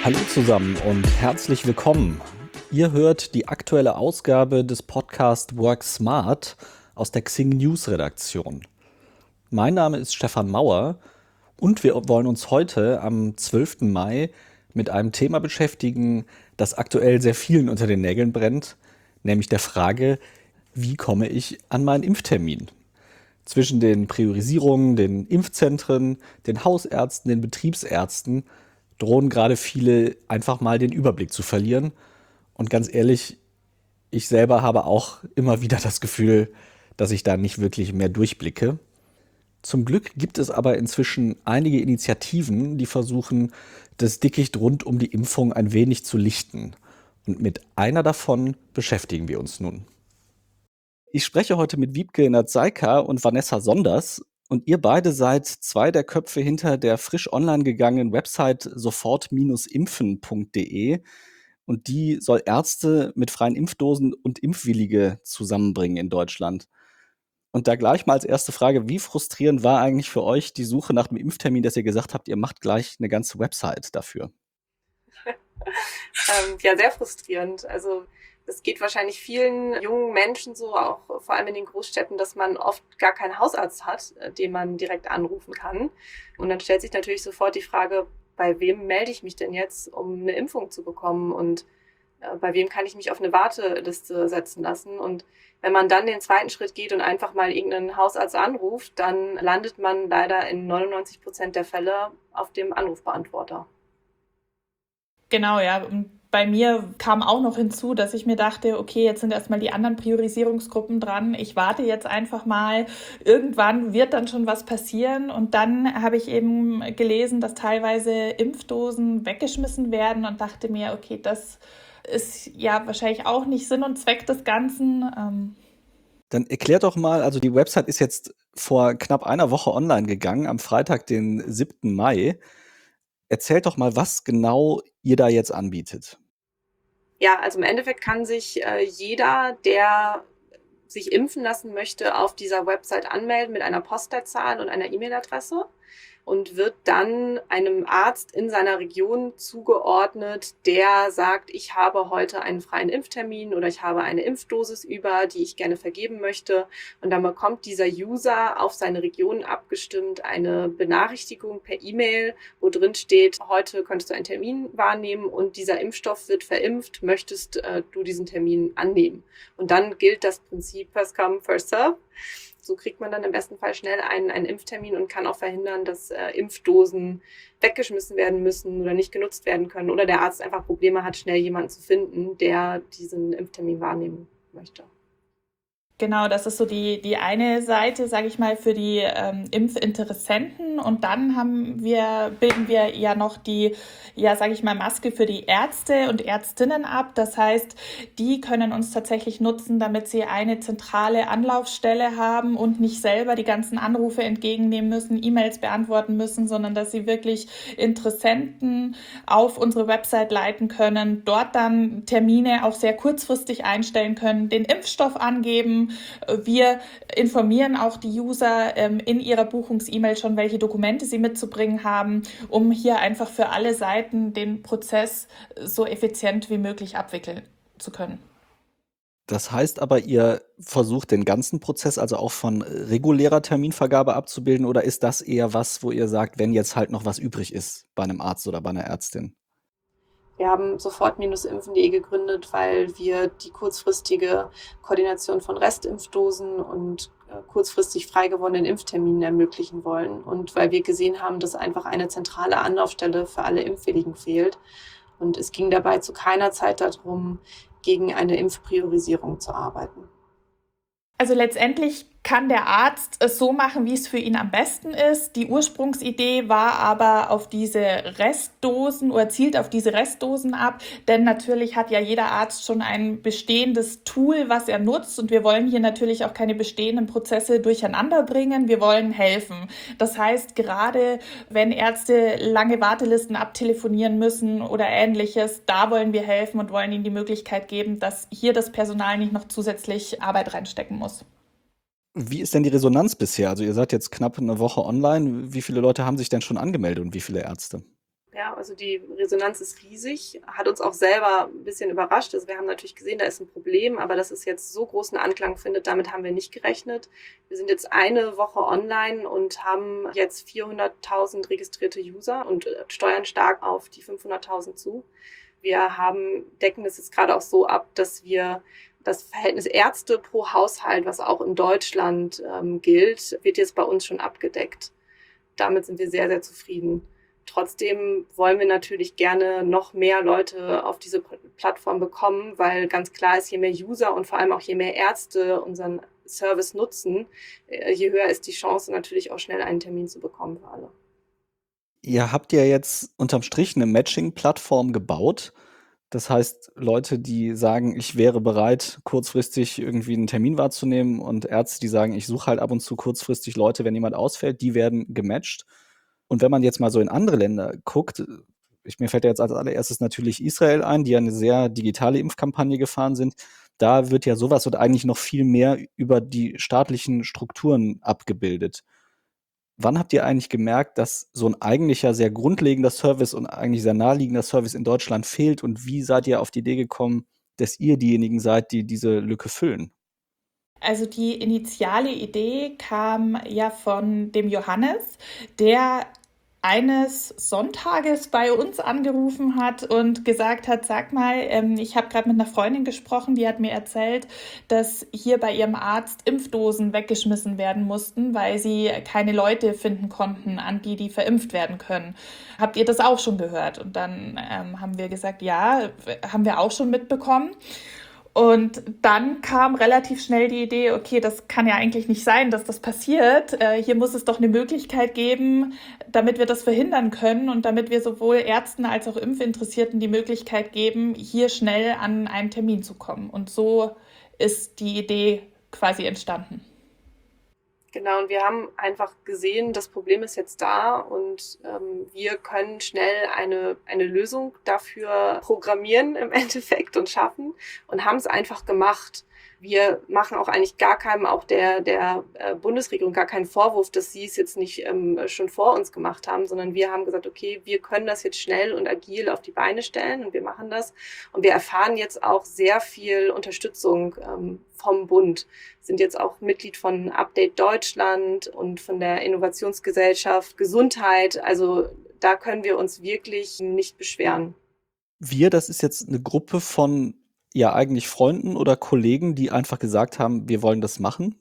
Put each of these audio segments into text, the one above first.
Hallo zusammen und herzlich willkommen. Ihr hört die aktuelle Ausgabe des Podcasts Work Smart aus der Xing News Redaktion. Mein Name ist Stefan Mauer und wir wollen uns heute am 12. Mai mit einem Thema beschäftigen, das aktuell sehr vielen unter den Nägeln brennt, nämlich der Frage, wie komme ich an meinen Impftermin? Zwischen den Priorisierungen, den Impfzentren, den Hausärzten, den Betriebsärzten drohen gerade viele einfach mal den Überblick zu verlieren. Und ganz ehrlich, ich selber habe auch immer wieder das Gefühl, dass ich da nicht wirklich mehr durchblicke. Zum Glück gibt es aber inzwischen einige Initiativen, die versuchen, das Dickicht rund um die Impfung ein wenig zu lichten. Und mit einer davon beschäftigen wir uns nun. Ich spreche heute mit Wiebke Nadzeika und Vanessa Sonders. Und ihr beide seid zwei der Köpfe hinter der frisch online gegangenen Website sofort-impfen.de. Und die soll Ärzte mit freien Impfdosen und Impfwillige zusammenbringen in Deutschland. Und da gleich mal als erste Frage, wie frustrierend war eigentlich für euch die Suche nach dem Impftermin, dass ihr gesagt habt, ihr macht gleich eine ganze Website dafür? Ja, sehr frustrierend. Also es geht wahrscheinlich vielen jungen Menschen so, auch vor allem in den Großstädten, dass man oft gar keinen Hausarzt hat, den man direkt anrufen kann. Und dann stellt sich natürlich sofort die Frage, bei wem melde ich mich denn jetzt, um eine Impfung zu bekommen? Und bei wem kann ich mich auf eine Warteliste setzen lassen? Und wenn man dann den zweiten Schritt geht und einfach mal irgendeinen Hausarzt anruft, dann landet man leider in 99% der Fälle auf dem Anrufbeantworter. Genau, ja. Und bei mir kam auch noch hinzu, dass ich mir dachte, okay, jetzt sind erstmal die anderen Priorisierungsgruppen dran. Ich warte jetzt einfach mal. Irgendwann wird dann schon was passieren. Und dann habe ich eben gelesen, dass teilweise Impfdosen weggeschmissen werden und dachte mir, okay, das ist ja wahrscheinlich auch nicht Sinn und Zweck des Ganzen. Dann erklärt doch mal, also die Website ist jetzt vor knapp einer Woche online gegangen, am Freitag, den 7. Mai. Erzählt doch mal, was genau ihr da jetzt anbietet. Ja, also im Endeffekt kann sich jeder, der sich impfen lassen möchte, auf dieser Website anmelden mit einer Postleitzahl und einer E-Mail-Adresse und wird dann einem Arzt in seiner Region zugeordnet, der sagt, ich habe heute einen freien Impftermin oder ich habe eine Impfdosis über, die ich gerne vergeben möchte. Und dann bekommt dieser User auf seine Region abgestimmt eine Benachrichtigung per E-Mail, wo drin steht, heute könntest du einen Termin wahrnehmen und dieser Impfstoff wird verimpft, möchtest du diesen Termin annehmen? Und dann gilt das Prinzip First Come, First Serve. So kriegt man dann im besten Fall schnell einen Impftermin und kann auch verhindern, dass Impfdosen weggeschmissen werden müssen oder nicht genutzt werden können oder der Arzt einfach Probleme hat, schnell jemanden zu finden, der diesen Impftermin wahrnehmen möchte. Genau, das ist so die eine Seite, sage ich mal, für die Impfinteressenten. Und dann bilden wir ja noch die, ja, sage ich mal, Maske für die Ärzte und Ärztinnen ab. Das heißt, die können uns tatsächlich nutzen, damit sie eine zentrale Anlaufstelle haben und nicht selber die ganzen Anrufe entgegennehmen müssen, E-Mails beantworten müssen, sondern dass sie wirklich Interessenten auf unsere Website leiten können, dort dann Termine auch sehr kurzfristig einstellen können, den Impfstoff angeben. Wir informieren auch die User in ihrer Buchungs-E-Mail schon, welche Dokumente sie mitzubringen haben, um hier einfach für alle Seiten den Prozess so effizient wie möglich abwickeln zu können. Das heißt aber, ihr versucht den ganzen Prozess also auch von regulärer Terminvergabe abzubilden, oder ist das eher was, wo ihr sagt, wenn jetzt halt noch was übrig ist bei einem Arzt oder bei einer Ärztin? Wir haben sofort-impfen.de gegründet, weil wir die kurzfristige Koordination von Restimpfdosen und kurzfristig frei gewordenen Impfterminen ermöglichen wollen und weil wir gesehen haben, dass einfach eine zentrale Anlaufstelle für alle Impfwilligen fehlt. Und es ging dabei zu keiner Zeit darum, gegen eine Impfpriorisierung zu arbeiten. Also letztendlich kann der Arzt es so machen, wie es für ihn am besten ist. Die Ursprungsidee war aber auf diese Restdosen oder zielt auf diese Restdosen ab, denn natürlich hat ja jeder Arzt schon ein bestehendes Tool, was er nutzt, und wir wollen hier natürlich auch keine bestehenden Prozesse durcheinander bringen. Wir wollen helfen. Das heißt, gerade wenn Ärzte lange Wartelisten abtelefonieren müssen oder Ähnliches, da wollen wir helfen und wollen ihnen die Möglichkeit geben, dass hier das Personal nicht noch zusätzlich Arbeit reinstecken muss. Wie ist denn die Resonanz bisher? Also ihr seid jetzt knapp eine Woche online. Wie viele Leute haben sich denn schon angemeldet und wie viele Ärzte? Wir Ja, also die Resonanz ist riesig, hat uns auch selber ein bisschen überrascht. Also wir haben natürlich gesehen, da ist ein Problem, aber dass es jetzt so großen Anklang findet, damit haben wir nicht gerechnet. Wir sind jetzt eine Woche online und haben jetzt 400.000 registrierte User und steuern stark auf die 500.000 zu. Decken es jetzt gerade auch so ab, dass wir das Verhältnis Ärzte pro Haushalt, was auch in Deutschland gilt, wird jetzt bei uns schon abgedeckt. Damit sind wir sehr, sehr zufrieden. Trotzdem wollen wir natürlich gerne noch mehr Leute auf diese Plattform bekommen, weil ganz klar ist, je mehr User und vor allem auch je mehr Ärzte unseren Service nutzen, je höher ist die Chance natürlich auch schnell einen Termin zu bekommen für alle. Ihr habt ja jetzt unterm Strich eine Matching-Plattform gebaut. Das heißt, Leute, die sagen, ich wäre bereit, kurzfristig irgendwie einen Termin wahrzunehmen, und Ärzte, die sagen, ich suche halt ab und zu kurzfristig Leute, wenn jemand ausfällt, die werden gematcht. Und wenn man jetzt mal so in andere Länder guckt, mir fällt ja jetzt als allererstes natürlich Israel ein, die ja eine sehr digitale Impfkampagne gefahren sind. Da wird ja sowas und eigentlich noch viel mehr über die staatlichen Strukturen abgebildet. Wann habt ihr eigentlich gemerkt, dass so ein eigentlicher sehr grundlegender Service und eigentlich sehr naheliegender Service in Deutschland fehlt, und wie seid ihr auf die Idee gekommen, dass ihr diejenigen seid, die diese Lücke füllen? Also die initiale Idee kam ja von dem Johannes, der eines Sonntages bei uns angerufen hat und gesagt hat, sag mal, ich habe gerade mit einer Freundin gesprochen, die hat mir erzählt, dass hier bei ihrem Arzt Impfdosen weggeschmissen werden mussten, weil sie keine Leute finden konnten, an die verimpft werden können. Habt ihr das auch schon gehört? Und dann haben wir gesagt, ja, haben wir auch schon mitbekommen. Und dann kam relativ schnell die Idee, okay, das kann ja eigentlich nicht sein, dass das passiert. Hier muss es doch eine Möglichkeit geben, damit wir das verhindern können und damit wir sowohl Ärzten als auch Impfinteressierten die Möglichkeit geben, hier schnell an einen Termin zu kommen. Und so ist die Idee quasi entstanden. Genau, und wir haben einfach gesehen, das Problem ist jetzt da und wir können schnell eine Lösung dafür programmieren im Endeffekt und schaffen und haben es einfach gemacht. Wir machen auch eigentlich gar keinem, auch der Bundesregierung, gar keinen Vorwurf, dass sie es jetzt nicht schon vor uns gemacht haben, sondern wir haben gesagt, okay, wir können das jetzt schnell und agil auf die Beine stellen und wir machen das. Und wir erfahren jetzt auch sehr viel Unterstützung vom Bund, sind jetzt auch Mitglied von Update Deutschland und von der Innovationsgesellschaft Gesundheit. Also da können wir uns wirklich nicht beschweren. Das ist jetzt eine Gruppe von ja eigentlich Freunden oder Kollegen, die einfach gesagt haben, wir wollen das machen?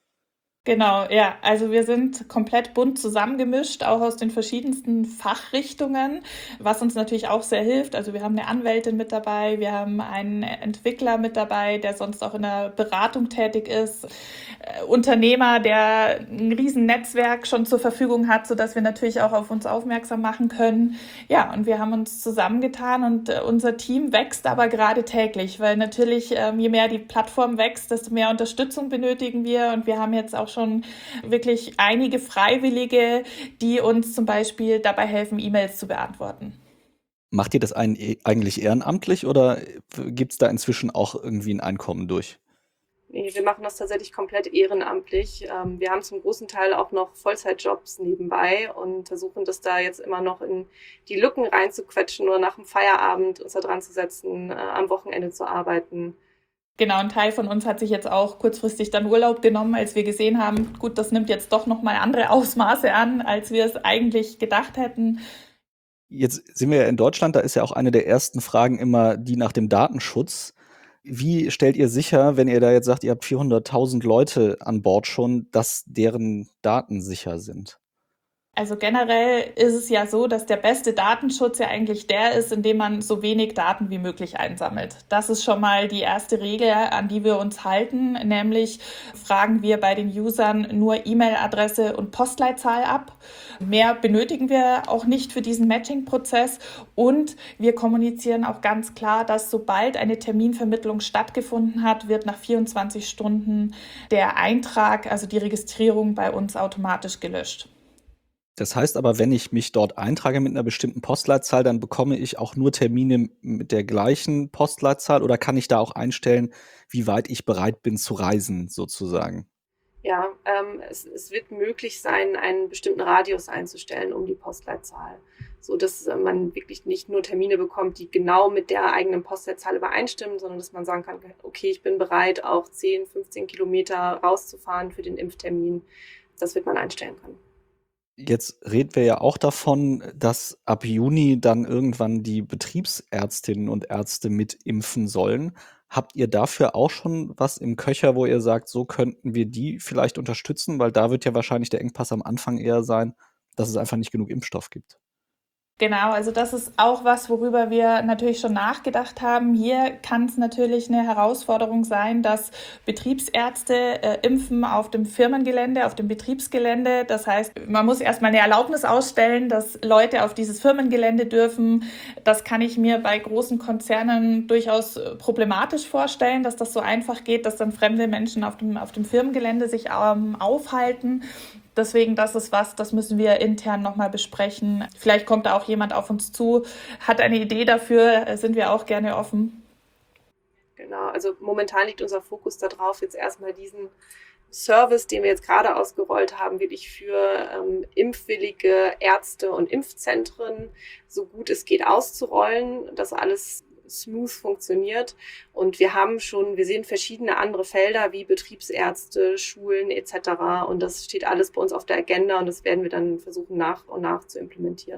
Genau, ja. Also wir sind komplett bunt zusammengemischt, auch aus den verschiedensten Fachrichtungen, was uns natürlich auch sehr hilft. Also wir haben eine Anwältin mit dabei, wir haben einen Entwickler mit dabei, der sonst auch in der Beratung tätig ist, Unternehmer, der ein riesen Netzwerk schon zur Verfügung hat, sodass wir natürlich auch auf uns aufmerksam machen können. Ja, und wir haben uns zusammengetan und unser Team wächst aber gerade täglich, weil natürlich je mehr die Plattform wächst, desto mehr Unterstützung benötigen wir, und wir haben jetzt auch schon wirklich einige Freiwillige, die uns zum Beispiel dabei helfen, E-Mails zu beantworten. Macht ihr das eigentlich ehrenamtlich oder gibt es da inzwischen auch irgendwie ein Einkommen durch? Nee, wir machen das tatsächlich komplett ehrenamtlich. Wir haben zum großen Teil auch noch Vollzeitjobs nebenbei und versuchen das da jetzt immer noch in die Lücken reinzuquetschen oder nach dem Feierabend uns da dran zu setzen, am Wochenende zu arbeiten. Genau, ein Teil von uns hat sich jetzt auch kurzfristig dann Urlaub genommen, als wir gesehen haben, gut, das nimmt jetzt doch nochmal andere Ausmaße an, als wir es eigentlich gedacht hätten. Jetzt sind wir ja in Deutschland, da ist ja auch eine der ersten Fragen immer die nach dem Datenschutz. Wie stellt ihr sicher, wenn ihr da jetzt sagt, ihr habt 400.000 Leute an Bord schon, dass deren Daten sicher sind? Also generell ist es ja so, dass der beste Datenschutz ja eigentlich der ist, indem man so wenig Daten wie möglich einsammelt. Das ist schon mal die erste Regel, an die wir uns halten, nämlich fragen wir bei den Usern nur E-Mail-Adresse und Postleitzahl ab. Mehr benötigen wir auch nicht für diesen Matching-Prozess, und wir kommunizieren auch ganz klar, dass sobald eine Terminvermittlung stattgefunden hat, wird nach 24 Stunden der Eintrag, also die Registrierung bei uns automatisch gelöscht. Das heißt aber, wenn ich mich dort eintrage mit einer bestimmten Postleitzahl, dann bekomme ich auch nur Termine mit der gleichen Postleitzahl, oder kann ich da auch einstellen, wie weit ich bereit bin zu reisen, sozusagen? Ja, es wird möglich sein, einen bestimmten Radius einzustellen um die Postleitzahl, so dass man wirklich nicht nur Termine bekommt, die genau mit der eigenen Postleitzahl übereinstimmen, sondern dass man sagen kann, okay, ich bin bereit, auch 10, 15 Kilometer rauszufahren für den Impftermin. Das wird man einstellen können. Jetzt reden wir ja auch davon, dass ab Juni dann irgendwann die Betriebsärztinnen und Ärzte mitimpfen sollen. Habt ihr dafür auch schon was im Köcher, wo ihr sagt, so könnten wir die vielleicht unterstützen? Weil da wird ja wahrscheinlich der Engpass am Anfang eher sein, dass es einfach nicht genug Impfstoff gibt. Genau, also das ist auch was, worüber wir natürlich schon nachgedacht haben. Hier kann es natürlich eine Herausforderung sein, dass Betriebsärzte impfen auf dem Firmengelände, auf dem Betriebsgelände. Das heißt, man muss erstmal eine Erlaubnis ausstellen, dass Leute auf dieses Firmengelände dürfen. Das kann ich mir bei großen Konzernen durchaus problematisch vorstellen, dass das so einfach geht, dass dann fremde Menschen auf dem Firmengelände sich aufhalten. Deswegen, das ist was, das müssen wir intern nochmal besprechen. Vielleicht kommt da auch jemand auf uns zu, hat eine Idee dafür, sind wir auch gerne offen. Genau, also momentan liegt unser Fokus darauf, jetzt erstmal diesen Service, den wir jetzt gerade ausgerollt haben, wirklich für impfwillige Ärzte und Impfzentren so gut es geht auszurollen, dass alles smooth funktioniert. Und wir sehen verschiedene andere Felder wie Betriebsärzte, Schulen etc. Und das steht alles bei uns auf der Agenda und das werden wir dann versuchen nach und nach zu implementieren.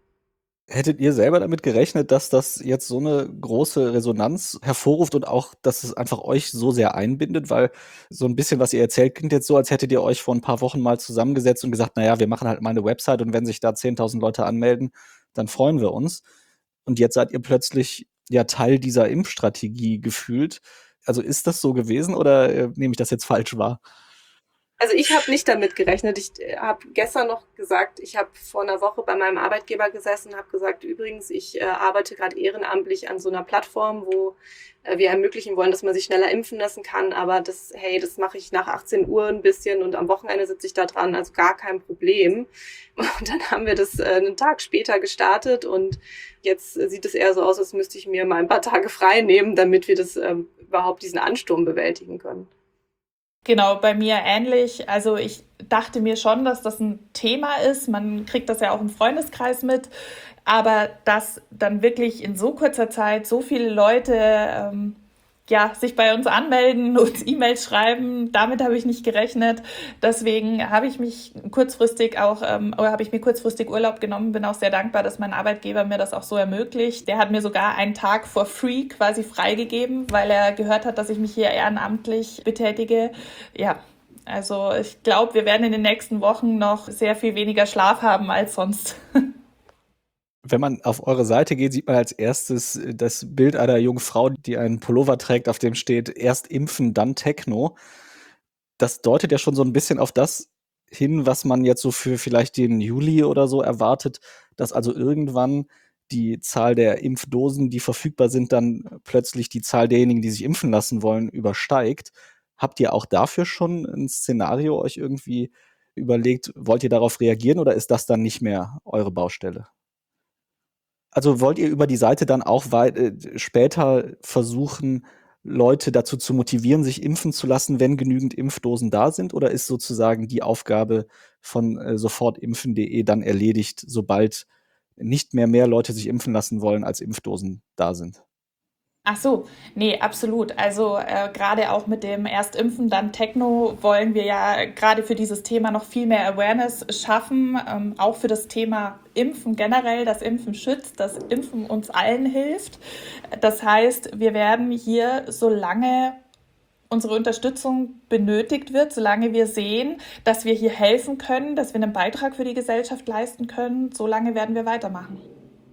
Hättet ihr selber damit gerechnet, dass das jetzt so eine große Resonanz hervorruft und auch, dass es einfach euch so sehr einbindet? Weil so ein bisschen, was ihr erzählt, klingt jetzt so, als hättet ihr euch vor ein paar Wochen mal zusammengesetzt und gesagt, naja, wir machen halt mal eine Website und wenn sich da 10.000 Leute anmelden, dann freuen wir uns. Und jetzt seid ihr plötzlich ja Teil dieser Impfstrategie gefühlt. Also ist das so gewesen oder nehme ich das jetzt falsch wahr? Also ich habe nicht damit gerechnet. Ich habe gestern noch gesagt, ich habe vor einer Woche bei meinem Arbeitgeber gesessen und habe gesagt, übrigens, ich arbeite gerade ehrenamtlich an so einer Plattform, wo wir ermöglichen wollen, dass man sich schneller impfen lassen kann. Aber das mache ich nach 18 Uhr ein bisschen und am Wochenende sitze ich da dran, also gar kein Problem. Und dann haben wir das einen Tag später gestartet und jetzt sieht es eher so aus, als müsste ich mir mal ein paar Tage frei nehmen, damit wir das überhaupt diesen Ansturm bewältigen können. Genau, bei mir ähnlich. Also ich dachte mir schon, dass das ein Thema ist. Man kriegt das ja auch im Freundeskreis mit. Aber dass dann wirklich in so kurzer Zeit so viele Leute sich bei uns anmelden, uns E-Mails schreiben, damit habe ich nicht gerechnet. Deswegen habe ich mir kurzfristig Urlaub genommen, bin auch sehr dankbar, dass mein Arbeitgeber mir das auch so ermöglicht. Der hat mir sogar einen Tag for free quasi freigegeben, weil er gehört hat, dass ich mich hier ehrenamtlich betätige. Ja, also ich glaube, wir werden in den nächsten Wochen noch sehr viel weniger Schlaf haben als sonst. Wenn man auf eure Seite geht, sieht man als erstes das Bild einer jungen Frau, die einen Pullover trägt, auf dem steht, erst impfen, dann Techno. Das deutet ja schon so ein bisschen auf das hin, was man jetzt so für vielleicht den Juli oder so erwartet, dass also irgendwann die Zahl der Impfdosen, die verfügbar sind, dann plötzlich die Zahl derjenigen, die sich impfen lassen wollen, übersteigt. Habt ihr auch dafür schon ein Szenario euch irgendwie überlegt? Wollt ihr darauf reagieren oder ist das dann nicht mehr eure Baustelle? Also wollt ihr über die Seite dann auch später versuchen, Leute dazu zu motivieren, sich impfen zu lassen, wenn genügend Impfdosen da sind? Oder ist sozusagen die Aufgabe von sofortimpfen.de dann erledigt, sobald nicht mehr Leute sich impfen lassen wollen, als Impfdosen da sind? Ach so, nee, absolut. Also gerade auch mit dem Erstimpfen, dann Techno wollen wir ja gerade für dieses Thema noch viel mehr Awareness schaffen, auch für das Thema Impfen generell, das Impfen schützt, das Impfen uns allen hilft. Das heißt, wir werden hier, solange unsere Unterstützung benötigt wird, solange wir sehen, dass wir hier helfen können, dass wir einen Beitrag für die Gesellschaft leisten können, solange werden wir weitermachen.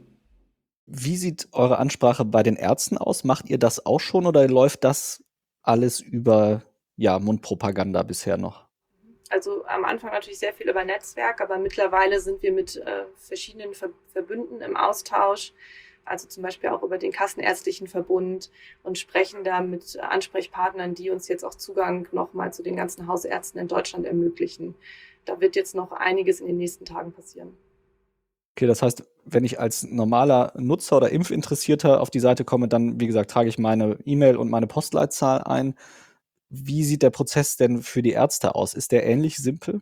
Wie sieht eure Ansprache bei den Ärzten aus? Macht ihr das auch schon oder läuft das alles über Mundpropaganda bisher noch? Also am Anfang natürlich sehr viel über Netzwerk, aber mittlerweile sind wir mit verschiedenen Verbünden im Austausch, also zum Beispiel auch über den Kassenärztlichen Verbund und sprechen da mit Ansprechpartnern, die uns jetzt auch Zugang nochmal zu den ganzen Hausärzten in Deutschland ermöglichen. Da wird jetzt noch einiges in den nächsten Tagen passieren. Okay, das heißt, wenn ich als normaler Nutzer oder Impfinteressierter auf die Seite komme, dann, wie gesagt, trage ich meine E-Mail und meine Postleitzahl ein. Wie sieht der Prozess denn für die Ärzte aus? Ist der ähnlich simpel?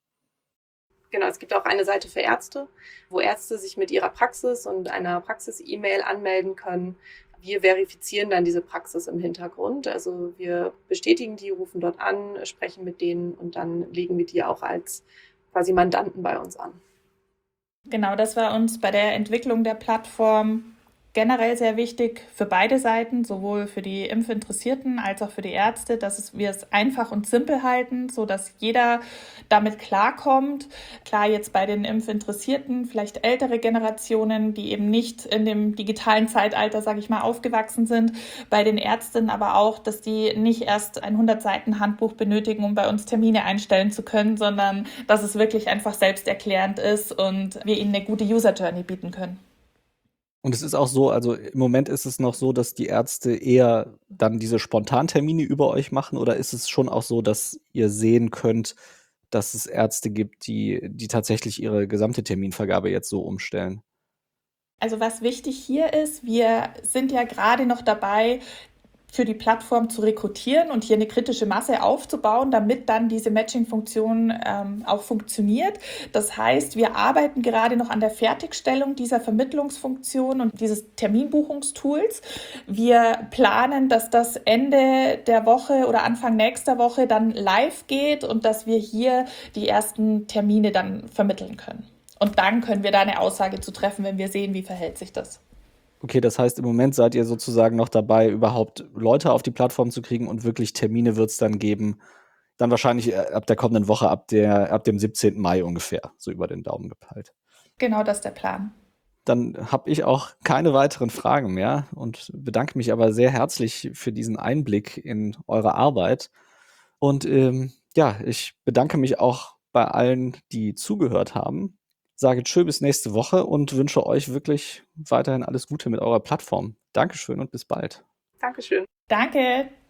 Genau, es gibt auch eine Seite für Ärzte, wo Ärzte sich mit ihrer Praxis und einer Praxis-E-Mail anmelden können. Wir verifizieren dann diese Praxis im Hintergrund. Also wir bestätigen die, rufen dort an, sprechen mit denen und dann legen wir die auch als quasi Mandanten bei uns an. Genau, das war uns bei der Entwicklung der Plattform generell sehr wichtig für beide Seiten, sowohl für die Impfinteressierten als auch für die Ärzte, dass wir es einfach und simpel halten, so dass jeder damit klarkommt. Klar, jetzt bei den Impfinteressierten, vielleicht ältere Generationen, die eben nicht in dem digitalen Zeitalter, sage ich mal, aufgewachsen sind. Bei den Ärztinnen aber auch, dass die nicht erst ein 100-Seiten-Handbuch benötigen, um bei uns Termine einstellen zu können, sondern dass es wirklich einfach selbsterklärend ist und wir ihnen eine gute User-Journey bieten können. Und es ist auch so, also im Moment ist es noch so, dass die Ärzte eher dann diese Spontantermine über euch machen, oder ist es schon auch so, dass ihr sehen könnt, dass es Ärzte gibt, die tatsächlich ihre gesamte Terminvergabe jetzt so umstellen? Also was wichtig hier ist, wir sind ja gerade noch dabei, für die Plattform zu rekrutieren und hier eine kritische Masse aufzubauen, damit dann diese Matching-Funktion auch funktioniert. Das heißt, wir arbeiten gerade noch an der Fertigstellung dieser Vermittlungsfunktion und dieses Terminbuchungstools. Wir planen, dass das Ende der Woche oder Anfang nächster Woche dann live geht und dass wir hier die ersten Termine dann vermitteln können. Und dann können wir da eine Aussage zu treffen, wenn wir sehen, wie verhält sich das. Okay, das heißt, im Moment seid ihr sozusagen noch dabei, überhaupt Leute auf die Plattform zu kriegen, und wirklich Termine wird es dann geben, dann wahrscheinlich ab der kommenden Woche, ab dem 17. Mai ungefähr, so über den Daumen gepeilt. Genau, das ist der Plan. Dann habe ich auch keine weiteren Fragen mehr und bedanke mich aber sehr herzlich für diesen Einblick in eure Arbeit. Und ja, ich bedanke mich auch bei allen, die zugehört haben. Sage tschö bis nächste Woche und wünsche euch wirklich weiterhin alles Gute mit eurer Plattform. Dankeschön und bis bald. Dankeschön. Danke.